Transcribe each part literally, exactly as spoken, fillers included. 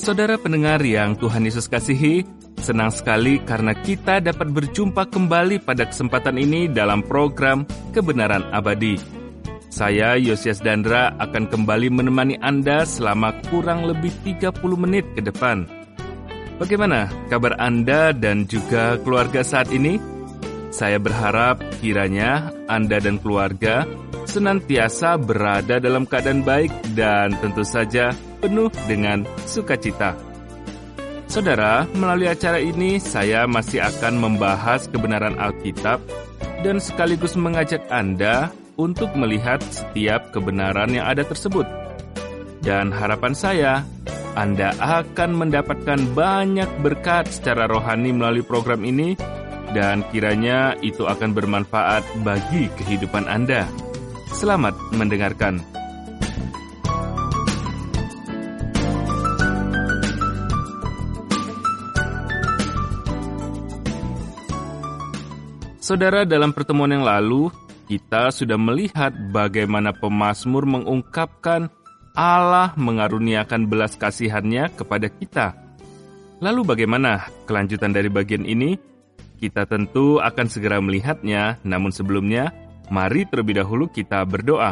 Saudara pendengar yang Tuhan Yesus kasihi, senang sekali karena kita dapat berjumpa kembali pada kesempatan ini dalam program Kebenaran Abadi. Saya, Yosias Dandra, akan kembali menemani Anda selama kurang lebih tiga puluh menit ke depan. Bagaimana kabar Anda dan juga keluarga saat ini? Saya berharap kiranya Anda dan keluarga senantiasa berada dalam keadaan baik dan tentu saja penuh dengan sukacita. Saudara, melalui acara ini saya masih akan membahas kebenaran Alkitab dan sekaligus mengajak Anda untuk melihat setiap kebenaran yang ada tersebut. Dan harapan saya, Anda akan mendapatkan banyak berkat secara rohani melalui program ini dan kiranya itu akan bermanfaat bagi kehidupan Anda. Selamat mendengarkan. Saudara, dalam pertemuan yang lalu, kita sudah melihat bagaimana pemazmur mengungkapkan Allah mengaruniakan belas kasihan-Nya kepada kita. Lalu bagaimana kelanjutan dari bagian ini? Kita tentu akan segera melihatnya, namun sebelumnya, mari terlebih dahulu kita berdoa.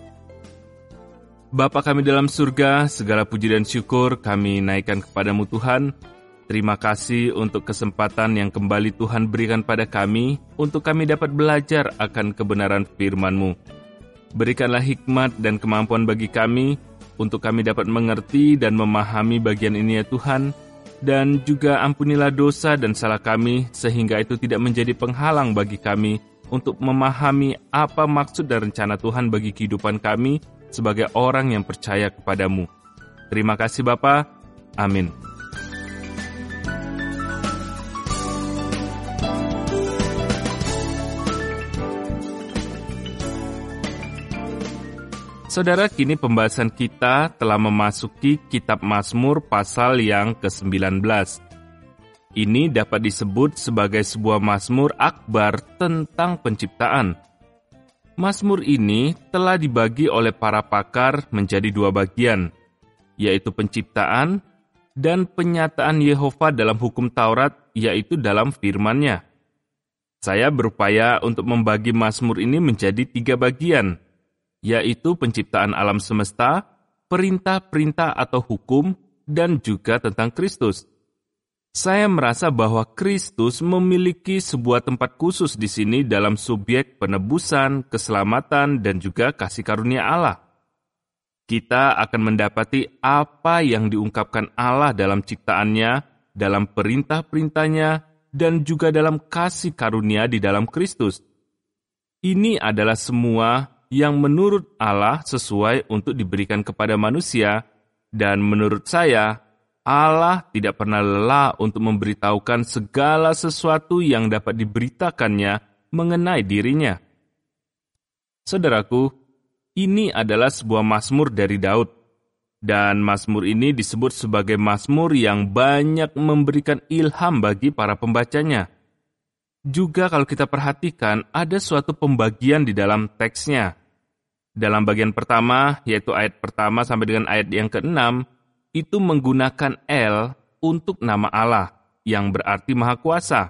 Bapa kami dalam surga, segala puji dan syukur kami naikkan kepadamu Tuhan. Terima kasih untuk kesempatan yang kembali Tuhan berikan pada kami, untuk kami dapat belajar akan kebenaran firman-Mu. Berikanlah hikmat dan kemampuan bagi kami, untuk kami dapat mengerti dan memahami bagian ini ya Tuhan, dan juga ampunilah dosa dan salah kami, sehingga itu tidak menjadi penghalang bagi kami, untuk memahami apa maksud dan rencana Tuhan bagi kehidupan kami, sebagai orang yang percaya kepadamu. Terima kasih Bapa, amin. Saudara, kini pembahasan kita telah memasuki Kitab Mazmur pasal yang kesembilan belas. Ini dapat disebut sebagai sebuah mazmur akbar tentang penciptaan. Mazmur ini telah dibagi oleh para pakar menjadi dua bagian, yaitu penciptaan dan penyataan Yehova dalam hukum Taurat, yaitu dalam firman-Nya. Saya berupaya untuk membagi mazmur ini menjadi tiga bagian, yaitu penciptaan alam semesta, perintah-perintah atau hukum, dan juga tentang Kristus. Saya merasa bahwa Kristus memiliki sebuah tempat khusus di sini dalam subjek penebusan, keselamatan, dan juga kasih karunia Allah. Kita akan mendapati apa yang diungkapkan Allah dalam ciptaannya, dalam perintah-perintahnya, dan juga dalam kasih karunia di dalam Kristus. Ini adalah semua yang menurut Allah sesuai untuk diberikan kepada manusia, dan menurut saya, Allah tidak pernah lelah untuk memberitahukan segala sesuatu yang dapat diberitakannya mengenai dirinya. Saudaraku, ini adalah sebuah mazmur dari Daud, dan mazmur ini disebut sebagai mazmur yang banyak memberikan ilham bagi para pembacanya. Juga kalau kita perhatikan, ada suatu pembagian di dalam teksnya. Dalam bagian pertama, yaitu ayat pertama sampai dengan ayat yang keenam, itu menggunakan El untuk nama Allah, yang berarti Maha Kuasa.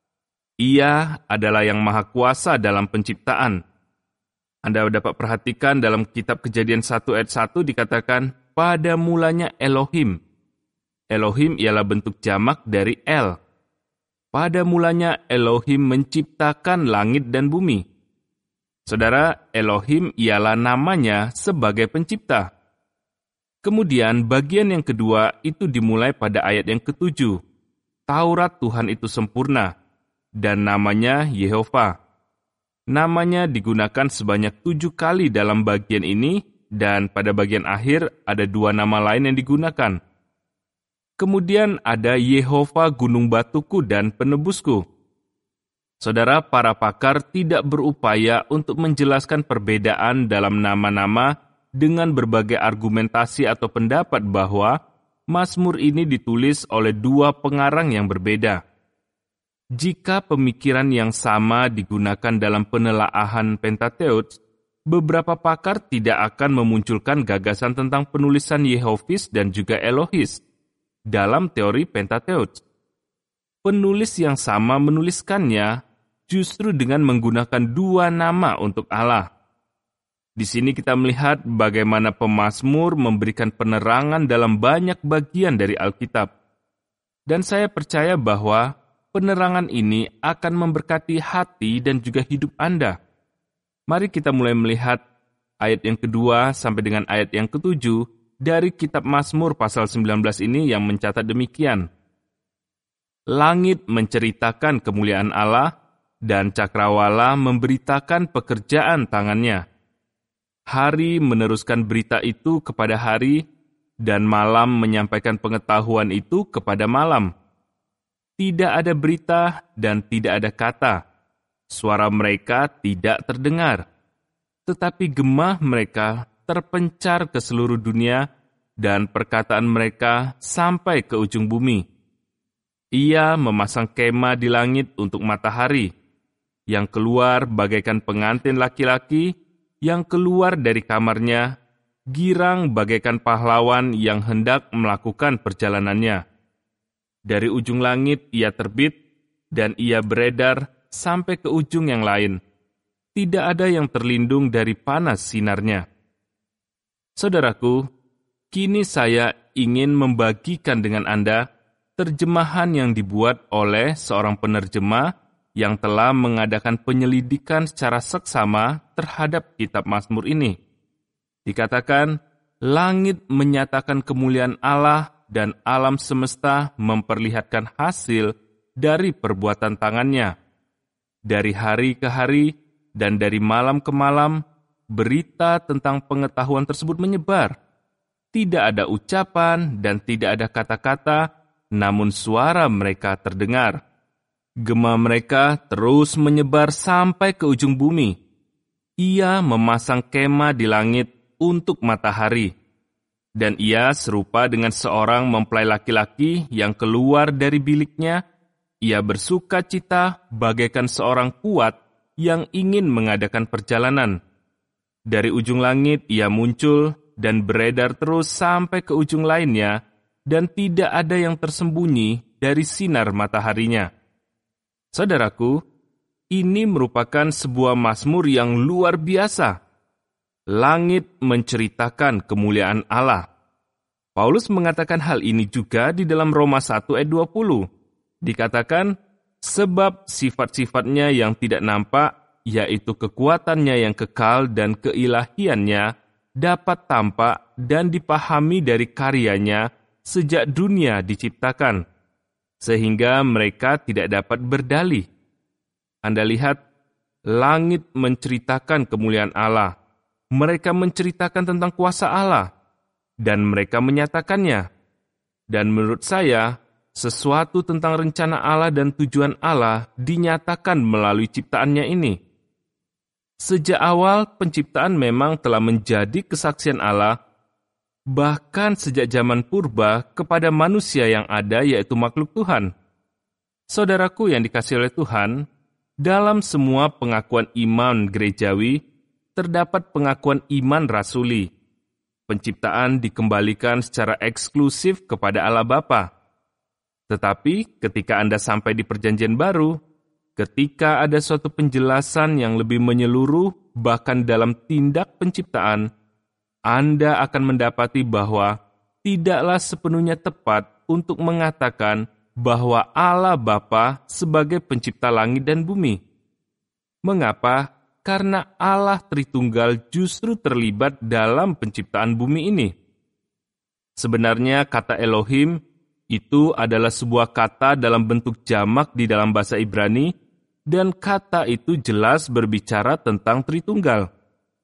Ia adalah yang Maha Kuasa dalam penciptaan. Anda dapat perhatikan dalam kitab Kejadian satu ayat satu dikatakan, pada mulanya Elohim. Elohim ialah bentuk jamak dari El. Pada mulanya Elohim menciptakan langit dan bumi. Saudara, Elohim ialah namanya sebagai pencipta. Kemudian bagian yang kedua itu dimulai pada ayat yang ketujuh. Taurat Tuhan itu sempurna, dan namanya Yehova. Namanya digunakan sebanyak tujuh kali dalam bagian ini, dan pada bagian akhir ada dua nama lain yang digunakan. Kemudian ada Yehova gunung batuku dan penebusku. Saudara, para pakar tidak berupaya untuk menjelaskan perbedaan dalam nama-nama dengan berbagai argumentasi atau pendapat bahwa mazmur ini ditulis oleh dua pengarang yang berbeda. Jika pemikiran yang sama digunakan dalam penelaahan Pentateuch, beberapa pakar tidak akan memunculkan gagasan tentang penulisan Yehovis dan juga Elohis. dalam teori Pentateuch. Penulis yang sama menuliskannya justru dengan menggunakan dua nama untuk Allah. Di sini kita melihat bagaimana pemazmur memberikan penerangan dalam banyak bagian dari Alkitab. Dan saya percaya bahwa penerangan ini akan memberkati hati dan juga hidup Anda. Mari kita mulai melihat ayat yang kedua sampai dengan ayat yang ketujuh dari kitab Mazmur pasal sembilan belas ini yang mencatat demikian. Langit menceritakan kemuliaan Allah, dan cakrawala memberitakan pekerjaan tangannya. Hari meneruskan berita itu kepada hari, dan malam menyampaikan pengetahuan itu kepada malam. Tidak ada berita dan tidak ada kata. Suara mereka tidak terdengar. Tetapi gemah mereka terpencar ke seluruh dunia dan perkataan mereka sampai ke ujung bumi. Ia memasang kemah di langit untuk matahari, yang keluar bagaikan pengantin laki-laki, yang keluar dari kamarnya, girang bagaikan pahlawan yang hendak melakukan perjalanannya. Dari ujung langit ia terbit, dan ia beredar sampai ke ujung yang lain. Tidak ada yang terlindung dari panas sinarnya. Saudaraku, kini saya ingin membagikan dengan Anda terjemahan yang dibuat oleh seorang penerjemah yang telah mengadakan penyelidikan secara seksama terhadap kitab Mazmur ini. Dikatakan, langit menyatakan kemuliaan Allah dan alam semesta memperlihatkan hasil dari perbuatan tangannya. Dari hari ke hari dan dari malam ke malam, berita tentang pengetahuan tersebut menyebar. Tidak ada ucapan dan tidak ada kata-kata, namun suara mereka terdengar. Gema mereka terus menyebar sampai ke ujung bumi. Ia memasang kemah di langit untuk matahari. Dan ia serupa dengan seorang mempelai laki-laki yang keluar dari biliknya. Ia bersuka cita bagaikan seorang kuat yang ingin mengadakan perjalanan. Dari ujung langit ia muncul dan beredar terus sampai ke ujung lainnya, dan tidak ada yang tersembunyi dari sinar mataharinya. Saudaraku, ini merupakan sebuah mazmur yang luar biasa. Langit menceritakan kemuliaan Allah. Paulus mengatakan hal ini juga di dalam Roma satu ayat dua puluh. Dikatakan, sebab sifat-sifatnya yang tidak nampak, yaitu kekuatannya yang kekal dan keilahiannya, dapat tampak dan dipahami dari karyanya sejak dunia diciptakan, sehingga mereka tidak dapat berdalih. Anda lihat, langit menceritakan kemuliaan Allah. Mereka menceritakan tentang kuasa Allah, dan mereka menyatakannya. Dan menurut saya, sesuatu tentang rencana Allah dan tujuan Allah dinyatakan melalui ciptaannya ini. Sejak awal, penciptaan memang telah menjadi kesaksian Allah, bahkan sejak zaman purba kepada manusia yang ada, yaitu makhluk Tuhan. Saudaraku yang dikasihi oleh Tuhan, dalam semua pengakuan iman gerejawi, terdapat pengakuan iman rasuli. Penciptaan dikembalikan secara eksklusif kepada Allah Bapa. Tetapi ketika Anda sampai di Perjanjian Baru, ketika ada suatu penjelasan yang lebih menyeluruh, bahkan dalam tindak penciptaan, Anda akan mendapati bahwa tidaklah sepenuhnya tepat untuk mengatakan bahwa Allah Bapa sebagai pencipta langit dan bumi. Mengapa? Karena Allah Tritunggal justru terlibat dalam penciptaan bumi ini. Sebenarnya kata Elohim itu adalah sebuah kata dalam bentuk jamak di dalam bahasa Ibrani, dan kata itu jelas berbicara tentang Tritunggal.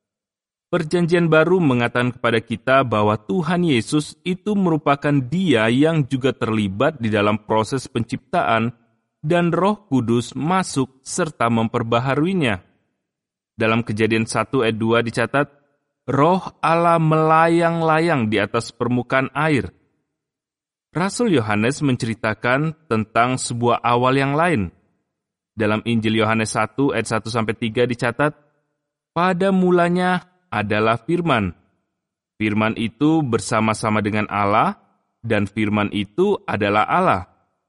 Perjanjian Baru mengatakan kepada kita bahwa Tuhan Yesus itu merupakan Dia yang juga terlibat di dalam proses penciptaan, dan Roh Kudus masuk serta memperbaharuinya. Dalam Kejadian satu ayat dua dicatat, Roh Allah melayang-layang di atas permukaan air. Rasul Yohanes menceritakan tentang sebuah awal yang lain. Dalam Injil Yohanes satu ayat satu sampai tiga dicatat, pada mulanya adalah Firman. Firman itu bersama-sama dengan Allah, dan firman itu adalah Allah.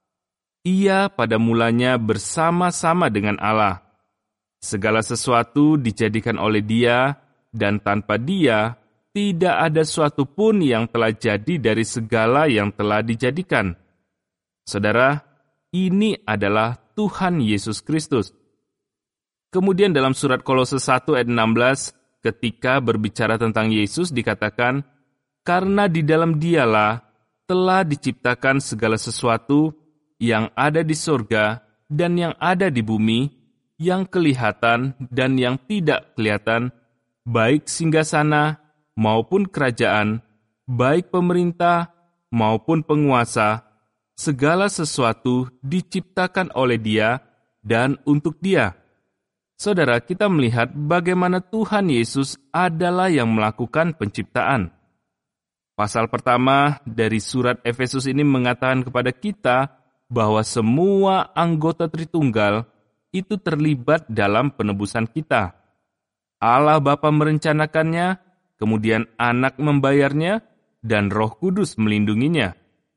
Ia pada mulanya bersama-sama dengan Allah. Segala sesuatu dijadikan oleh Dia, dan tanpa Dia tidak ada suatu pun yang telah jadi dari segala yang telah dijadikan. Saudara, ini adalah Tuhan Yesus Kristus. Kemudian dalam surat Kolose satu ayat enam belas, ketika berbicara tentang Yesus dikatakan, karena di dalam Dialah telah diciptakan segala sesuatu yang ada di surga dan yang ada di bumi, yang kelihatan dan yang tidak kelihatan, baik singgasana maupun kerajaan, baik pemerintah maupun penguasa, segala sesuatu diciptakan oleh Dia dan untuk Dia. Saudara, kita melihat bagaimana Tuhan Yesus adalah yang melakukan penciptaan. Pasal pertama dari surat Efesus ini mengatakan kepada kita bahwa semua anggota Tritunggal itu terlibat dalam penebusan kita. Allah Bapa merencanakannya, kemudian Anak membayarnya, dan Roh Kudus melindunginya.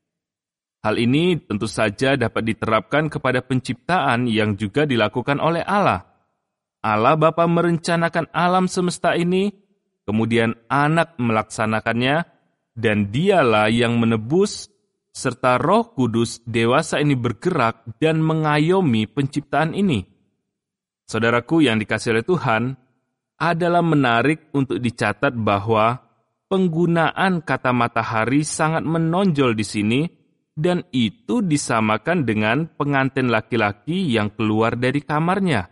Hal ini tentu saja dapat diterapkan kepada penciptaan yang juga dilakukan oleh Allah. Allah Bapa merencanakan alam semesta ini, kemudian Anak melaksanakannya, dan Dialah yang menebus, serta Roh Kudus dewasa ini bergerak dan mengayomi penciptaan ini. Saudaraku yang dikasihi oleh Tuhan, adalah menarik untuk dicatat bahwa penggunaan kata matahari sangat menonjol di sini, dan itu disamakan dengan pengantin laki-laki yang keluar dari kamarnya.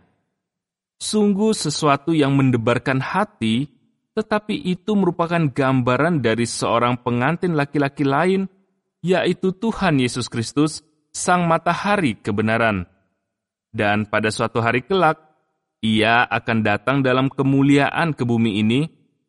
Sungguh sesuatu yang mendebarkan hati, tetapi itu merupakan gambaran dari seorang pengantin laki-laki lain, yaitu Tuhan Yesus Kristus, Sang Matahari kebenaran. Dan pada suatu hari kelak, Ia akan datang dalam kemuliaan ke bumi ini,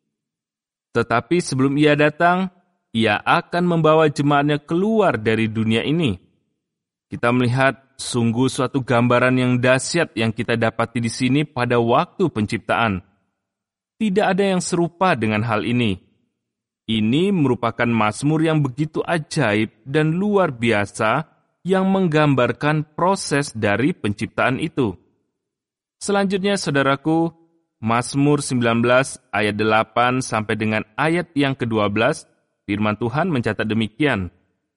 tetapi sebelum Ia datang, Ia akan membawa jemaatnya keluar dari dunia ini. Kita melihat sungguh suatu gambaran yang dahsyat yang kita dapati di sini pada waktu penciptaan. Tidak ada yang serupa dengan hal ini. Ini merupakan mazmur yang begitu ajaib dan luar biasa yang menggambarkan proses dari penciptaan itu. Selanjutnya, saudaraku, Mazmur sembilan belas ayat delapan sampai dengan ayat yang kedua belas, firman Tuhan mencatat demikian.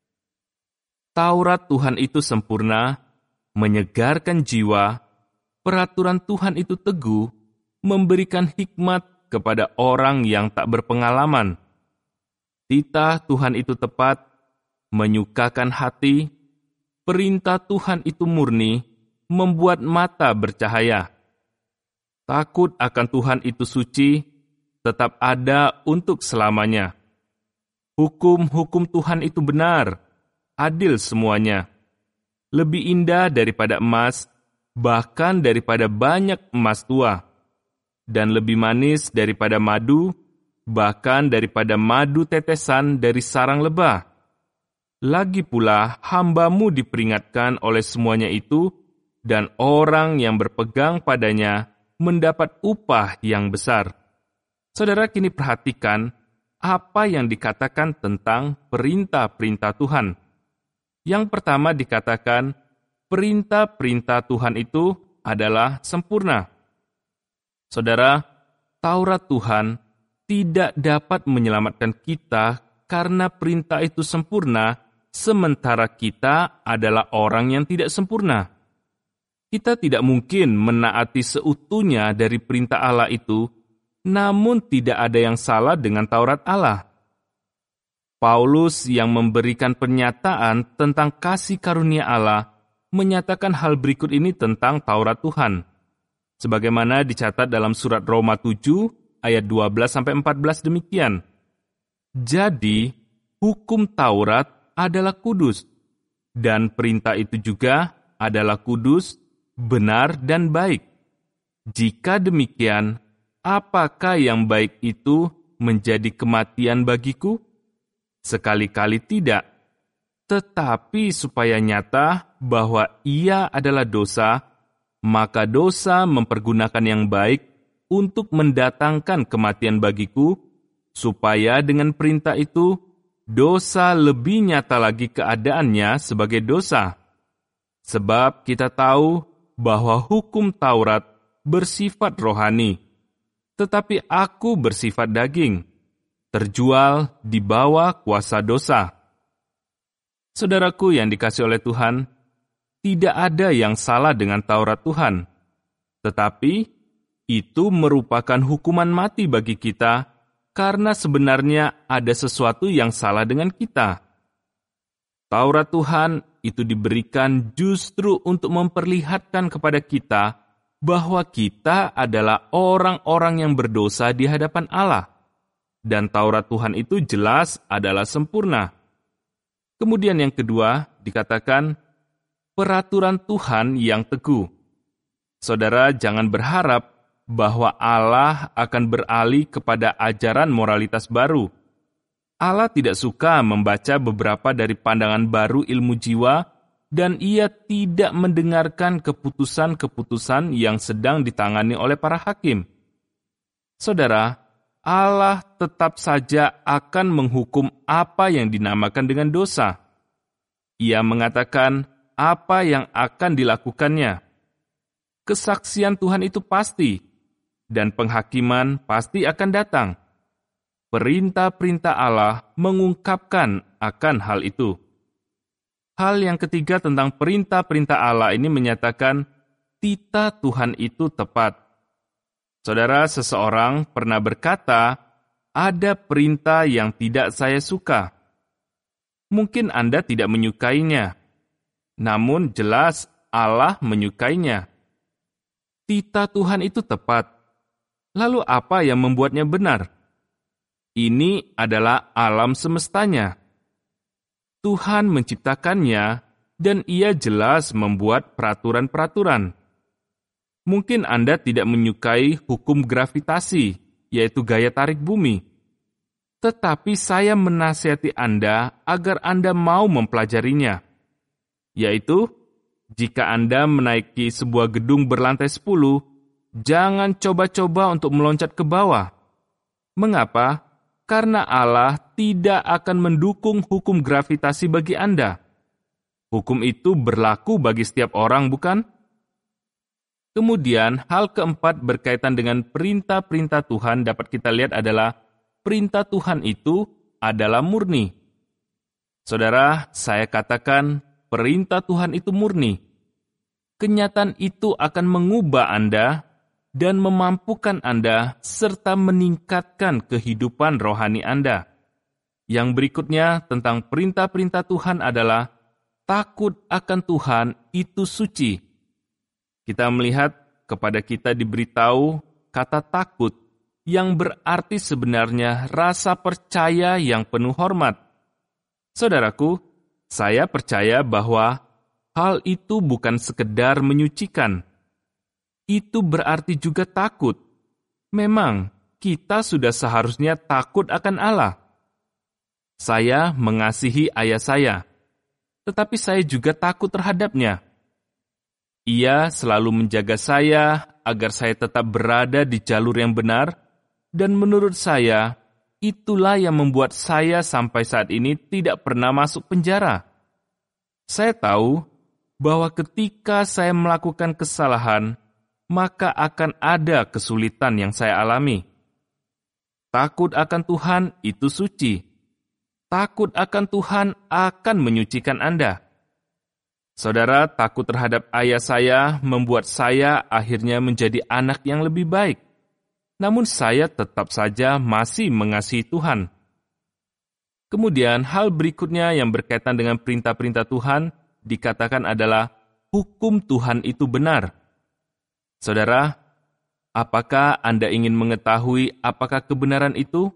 Taurat Tuhan itu sempurna, menyegarkan jiwa, peraturan Tuhan itu teguh, memberikan hikmat kepada orang yang tak berpengalaman. Titah Tuhan itu tepat, menyukakan hati, perintah Tuhan itu murni, membuat mata bercahaya. Takut akan Tuhan itu suci, tetap ada untuk selamanya. Hukum-hukum Tuhan itu benar, adil semuanya. Lebih indah daripada emas, bahkan daripada banyak emas tua. Dan lebih manis daripada madu, bahkan daripada madu tetesan dari sarang lebah. Lagi pula hamba-Mu diperingatkan oleh semuanya itu, dan orang yang berpegang padanya mendapat upah yang besar. Saudara, kini perhatikan apa yang dikatakan tentang perintah-perintah Tuhan. Yang pertama dikatakan, perintah-perintah Tuhan itu adalah sempurna. Saudara, Taurat Tuhan tidak dapat menyelamatkan kita karena perintah itu sempurna, sementara kita adalah orang yang tidak sempurna. Kita tidak mungkin menaati seutuhnya dari perintah Allah itu, namun tidak ada yang salah dengan Taurat Allah. Paulus yang memberikan pernyataan tentang kasih karunia Allah menyatakan hal berikut ini tentang Taurat Tuhan, sebagaimana dicatat dalam surat Roma tujuh ayat dua belas sampai empat belas demikian. Jadi, hukum Taurat adalah kudus, dan perintah itu juga adalah kudus, benar dan baik. Jika demikian, apakah yang baik itu menjadi kematian bagiku? Sekali-kali tidak, tetapi supaya nyata bahwa ia adalah dosa, maka dosa mempergunakan yang baik untuk mendatangkan kematian bagiku, supaya dengan perintah itu dosa lebih nyata lagi keadaannya sebagai dosa. Sebab kita tahu bahwa hukum Taurat bersifat rohani, tetapi aku bersifat daging, terjual di bawah kuasa dosa. Saudaraku yang dikasihi oleh Tuhan, tidak ada yang salah dengan Taurat Tuhan, tetapi itu merupakan hukuman mati bagi kita karena sebenarnya ada sesuatu yang salah dengan kita. Taurat Tuhan itu diberikan justru untuk memperlihatkan kepada kita bahwa kita adalah orang-orang yang berdosa di hadapan Allah. Dan Taurat Tuhan itu jelas adalah sempurna. Kemudian yang kedua dikatakan peraturan Tuhan yang teguh. Saudara jangan berharap bahwa Allah akan beralih kepada ajaran moralitas baru. Allah tidak suka membaca beberapa dari pandangan baru ilmu jiwa, dan ia tidak mendengarkan keputusan-keputusan yang sedang ditangani oleh para hakim. Saudara, Allah tetap saja akan menghukum apa yang dinamakan dengan dosa. Ia mengatakan apa yang akan dilakukannya. Kesaksian Tuhan itu pasti, dan penghakiman pasti akan datang. Perintah-perintah Allah mengungkapkan akan hal itu. Hal yang ketiga tentang perintah-perintah Allah ini menyatakan tita Tuhan itu tepat. Saudara, seseorang pernah berkata, ada perintah yang tidak saya suka. Mungkin Anda tidak menyukainya, namun jelas Allah menyukainya. Tita Tuhan itu tepat. Lalu apa yang membuatnya benar? Ini adalah alam semestanya. Tuhan menciptakannya, dan Ia jelas membuat peraturan-peraturan. Mungkin Anda tidak menyukai hukum gravitasi, yaitu gaya tarik bumi. Tetapi saya menasihati Anda agar Anda mau mempelajarinya. Yaitu, jika Anda menaiki sebuah gedung berlantai sepuluh, jangan coba-coba untuk meloncat ke bawah. Mengapa? Karena Allah tidak akan mendukung hukum gravitasi bagi Anda. Hukum itu berlaku bagi setiap orang, bukan? Kemudian, hal keempat berkaitan dengan perintah-perintah Tuhan dapat kita lihat adalah perintah Tuhan itu adalah murni. Saudara, saya katakan perintah Tuhan itu murni. Kenyataan itu akan mengubah Anda dan memampukan Anda serta meningkatkan kehidupan rohani Anda. Yang berikutnya tentang perintah-perintah Tuhan adalah takut akan Tuhan itu suci. Kita melihat kepada kita diberitahu kata takut yang berarti sebenarnya rasa percaya yang penuh hormat. Saudaraku, saya percaya bahwa hal itu bukan sekedar menyucikan. Itu berarti juga takut. Memang, kita sudah seharusnya takut akan Allah. Saya mengasihi ayah saya, tetapi saya juga takut terhadapnya. Ia selalu menjaga saya agar saya tetap berada di jalur yang benar, dan menurut saya, itulah yang membuat saya sampai saat ini tidak pernah masuk penjara. Saya tahu bahwa ketika saya melakukan kesalahan, maka akan ada kesulitan yang saya alami. Takut akan Tuhan itu suci. Takut akan Tuhan akan menyucikan Anda. Saudara, takut terhadap ayah saya membuat saya akhirnya menjadi anak yang lebih baik. Namun saya tetap saja masih mengasihi Tuhan. Kemudian hal berikutnya yang berkaitan dengan perintah-perintah Tuhan dikatakan adalah hukum Tuhan itu benar. Saudara, apakah Anda ingin mengetahui apakah kebenaran itu?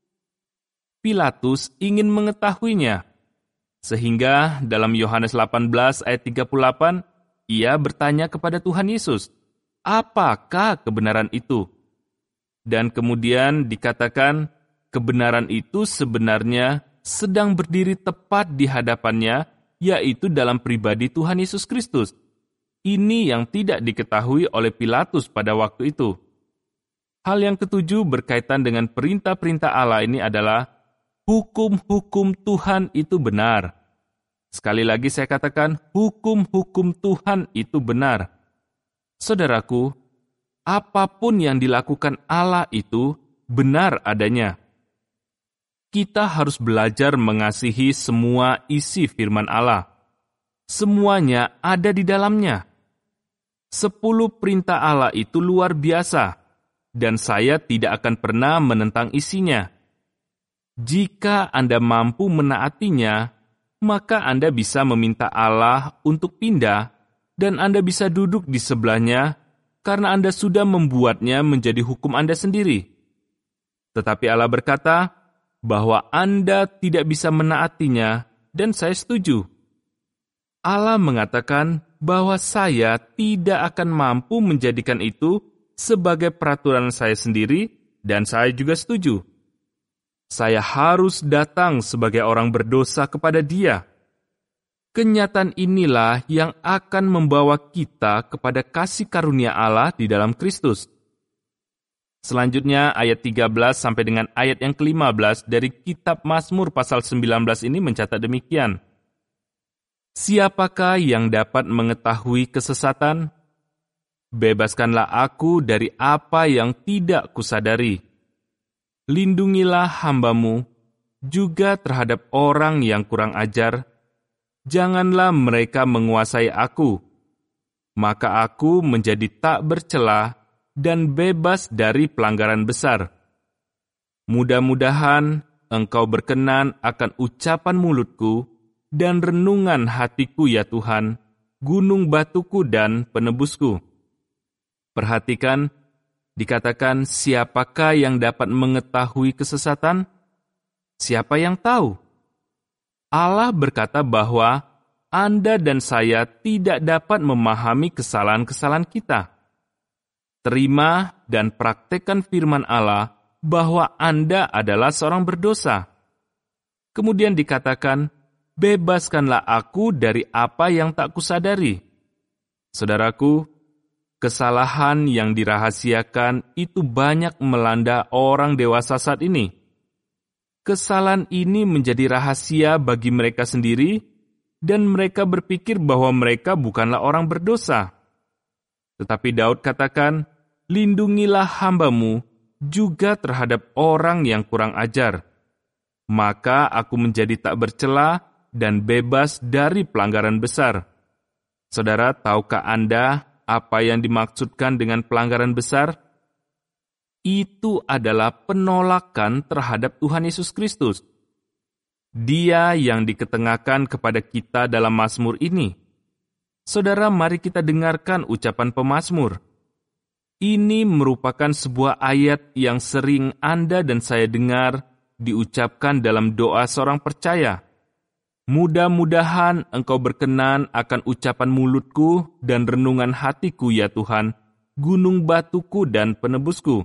Pilatus ingin mengetahuinya. Sehingga dalam Yohanes delapan belas ayat tiga puluh delapan, ia bertanya kepada Tuhan Yesus, apakah kebenaran itu? Dan kemudian dikatakan, kebenaran itu sebenarnya sedang berdiri tepat di hadapannya, yaitu dalam pribadi Tuhan Yesus Kristus. Ini yang tidak diketahui oleh Pilatus pada waktu itu. Hal yang ketujuh berkaitan dengan perintah-perintah Allah ini adalah hukum-hukum Tuhan itu benar. Sekali lagi saya katakan, hukum-hukum Tuhan itu benar. Saudaraku, apapun yang dilakukan Allah itu benar adanya. Kita harus belajar mengasihi semua isi firman Allah. Semuanya ada di dalamnya. Sepuluh perintah Allah itu luar biasa, dan saya tidak akan pernah menentang isinya. Jika Anda mampu menaatinya, maka Anda bisa meminta Allah untuk pindah, dan Anda bisa duduk di sebelahnya, karena Anda sudah membuatnya menjadi hukum Anda sendiri. Tetapi Allah berkata bahwa Anda tidak bisa menaatinya, dan saya setuju. Allah mengatakan bahwa saya tidak akan mampu menjadikan itu sebagai peraturan saya sendiri, dan saya juga setuju. Saya harus datang sebagai orang berdosa kepada Dia. Kenyataan inilah yang akan membawa kita kepada kasih karunia Allah di dalam Kristus. Selanjutnya ayat tiga belas sampai dengan ayat yang kelima belas dari kitab Mazmur pasal sembilan belas ini mencatat demikian. Siapakah yang dapat mengetahui kesesatan? Bebaskanlah aku dari apa yang tidak kusadari. Lindungilah hamba-Mu juga terhadap orang yang kurang ajar. Janganlah mereka menguasai aku. Maka aku menjadi tak bercela dan bebas dari pelanggaran besar. Mudah-mudahan Engkau berkenan akan ucapan mulutku dan renungan hatiku ya Tuhan, gunung batuku dan penebusku. Perhatikan, dikatakan siapakah yang dapat mengetahui kesesatan? Siapa yang tahu? Allah berkata bahwa Anda dan saya tidak dapat memahami kesalahan-kesalahan kita. Terima dan praktekkan firman Allah bahwa Anda adalah seorang berdosa. Kemudian dikatakan, bebaskanlah aku dari apa yang tak kusadari. Saudaraku, kesalahan yang dirahasiakan itu banyak melanda orang dewasa saat ini. Kesalahan ini menjadi rahasia bagi mereka sendiri, dan mereka berpikir bahwa mereka bukanlah orang berdosa. Tetapi Daud katakan, lindungilah hamba-Mu juga terhadap orang yang kurang ajar. Maka aku menjadi tak bercela dan bebas dari pelanggaran besar. Saudara, tahukah Anda apa yang dimaksudkan dengan pelanggaran besar? Itu adalah penolakan terhadap Tuhan Yesus Kristus. Dia yang diketengahkan kepada kita dalam Mazmur ini. Saudara, mari kita dengarkan ucapan pemazmur. Ini merupakan sebuah ayat yang sering Anda dan saya dengar diucapkan dalam doa seorang percaya. Mudah-mudahan Engkau berkenan akan ucapan mulutku dan renungan hatiku ya Tuhan, gunung batuku dan penebusku.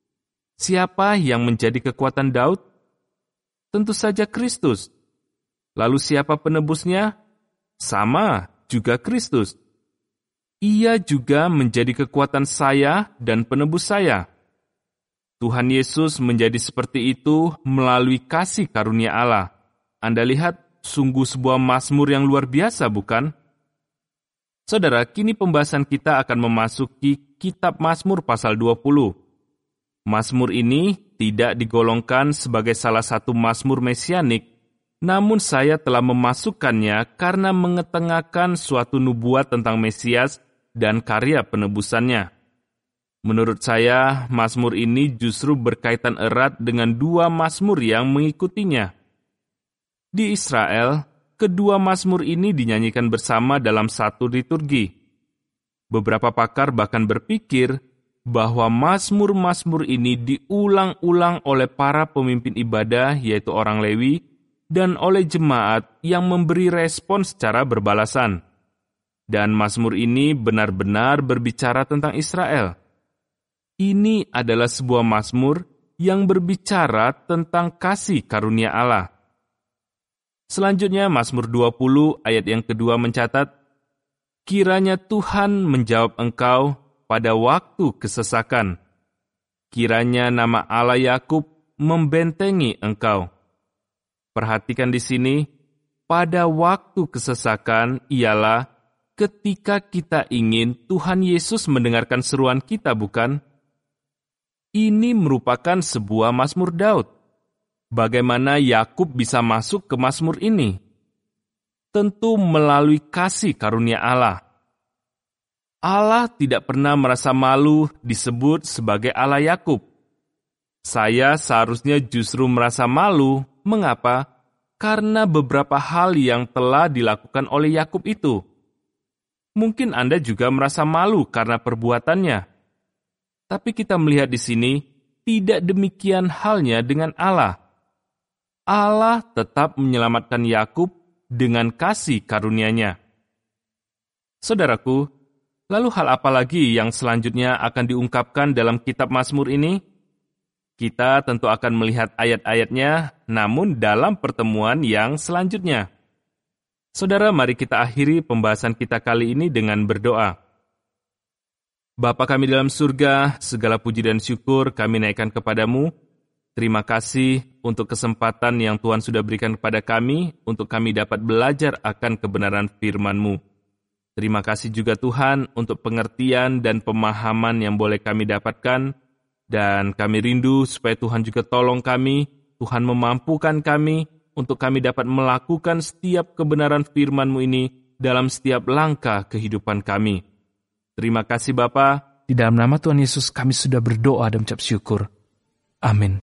Siapa yang menjadi kekuatan Daud? Tentu saja Kristus. Lalu siapa penebusnya? Sama, juga Kristus. Ia juga menjadi kekuatan saya dan penebus saya. Tuhan Yesus menjadi seperti itu melalui kasih karunia Allah. Anda lihat, sungguh sebuah mazmur yang luar biasa, bukan? Saudara, kini pembahasan kita akan memasuki kitab Mazmur pasal dua puluh. Mazmur ini tidak digolongkan sebagai salah satu mazmur mesianik, namun saya telah memasukkannya karena mengetengahkan suatu nubuat tentang Mesias dan karya penebusannya. Menurut saya, mazmur ini justru berkaitan erat dengan dua mazmur yang mengikutinya. Di Israel, kedua mazmur ini dinyanyikan bersama dalam satu liturgi. Beberapa pakar bahkan berpikir bahwa mazmur-mazmur ini diulang-ulang oleh para pemimpin ibadah, yaitu orang Lewi, dan oleh jemaat yang memberi respon secara berbalasan. Dan mazmur ini benar-benar berbicara tentang Israel. Ini adalah sebuah mazmur yang berbicara tentang kasih karunia Allah. Selanjutnya, Mazmur dua puluh ayat yang kedua mencatat, kiranya Tuhan menjawab engkau pada waktu kesesakan. Kiranya nama Allah Yakub membentengi engkau. Perhatikan di sini, pada waktu kesesakan ialah ketika kita ingin Tuhan Yesus mendengarkan seruan kita, bukan? Ini merupakan sebuah Mazmur Daud. Bagaimana Yakub bisa masuk ke Mazmur ini? Tentu melalui kasih karunia Allah. Allah tidak pernah merasa malu disebut sebagai Allah Yakub. Saya seharusnya justru merasa malu. Mengapa? Karena beberapa hal yang telah dilakukan oleh Yakub itu. Mungkin Anda juga merasa malu karena perbuatannya. Tapi kita melihat di sini, tidak demikian halnya dengan Allah. Allah tetap menyelamatkan Yakub dengan kasih karunia-Nya. Saudaraku, lalu hal apa lagi yang selanjutnya akan diungkapkan dalam kitab Mazmur ini? Kita tentu akan melihat ayat-ayatnya, namun dalam pertemuan yang selanjutnya. Saudara, mari kita akhiri pembahasan kita kali ini dengan berdoa. Bapa kami dalam surga, segala puji dan syukur kami naikkan kepadamu. Terima kasih untuk kesempatan yang Tuhan sudah berikan kepada kami, untuk kami dapat belajar akan kebenaran firman-Mu. Terima kasih juga Tuhan untuk pengertian dan pemahaman yang boleh kami dapatkan, dan kami rindu supaya Tuhan juga tolong kami, Tuhan memampukan kami, untuk kami dapat melakukan setiap kebenaran firman-Mu ini dalam setiap langkah kehidupan kami. Terima kasih Bapa. Di dalam nama Tuhan Yesus kami sudah berdoa dan mengucap syukur. Amin.